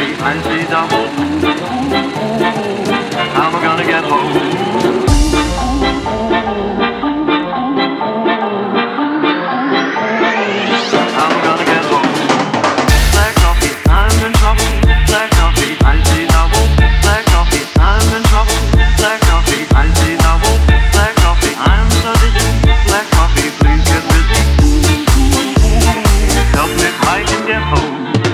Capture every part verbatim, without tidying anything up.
I see double. How am I gonna get home? How am I gonna get home? Black coffee, I'm in trouble. Black coffee, I see double. Black coffee, I'm in trouble. Black coffee, I see double. Black coffee, I'm so dizzy. Black coffee, please get busy. Help me if I can get home.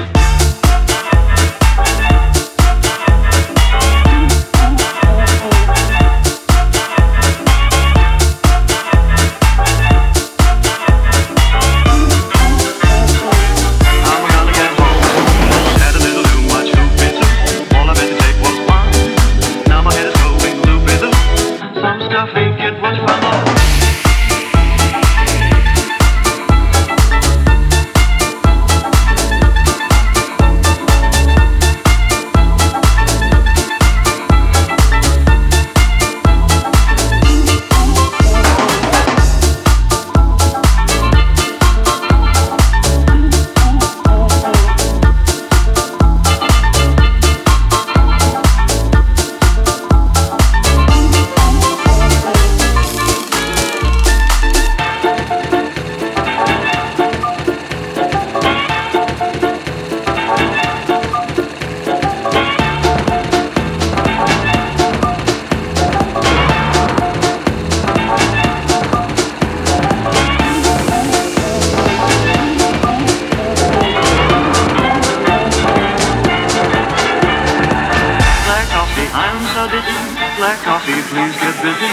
Black coffee, please get busy.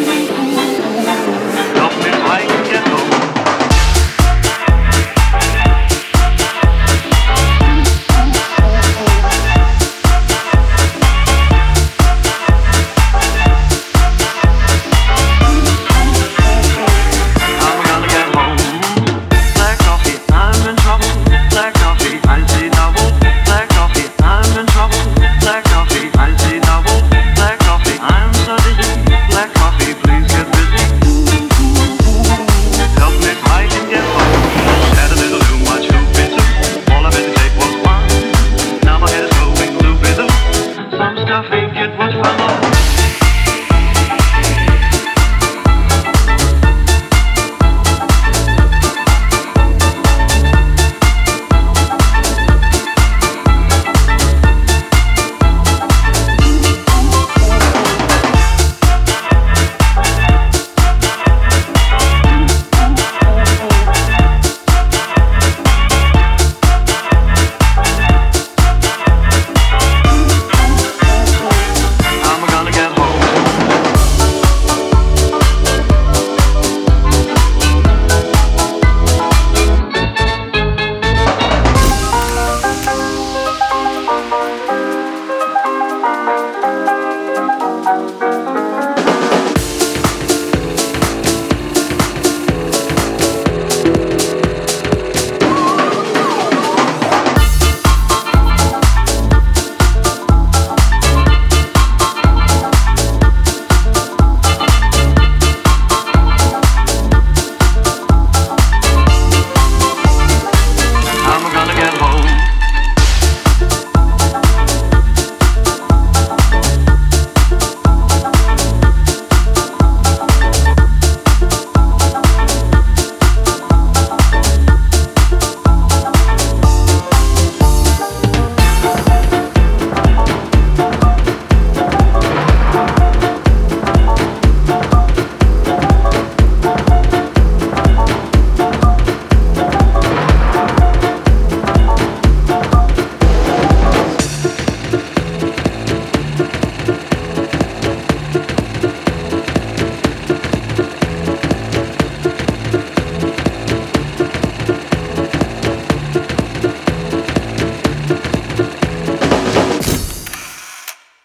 Help me if I can get home. How am I gonna get home? Black coffee, I'm in trouble. Black coffee, I see double. Black coffee, I'm in trouble. Black coffee, I see double. Black coffee, I'm so dizzy. Black coffee, please get busy. Help me if I can get home. Had a little too much hoopy-doo. All I had to take was one. Now my head is going loopy-doo. Some stuff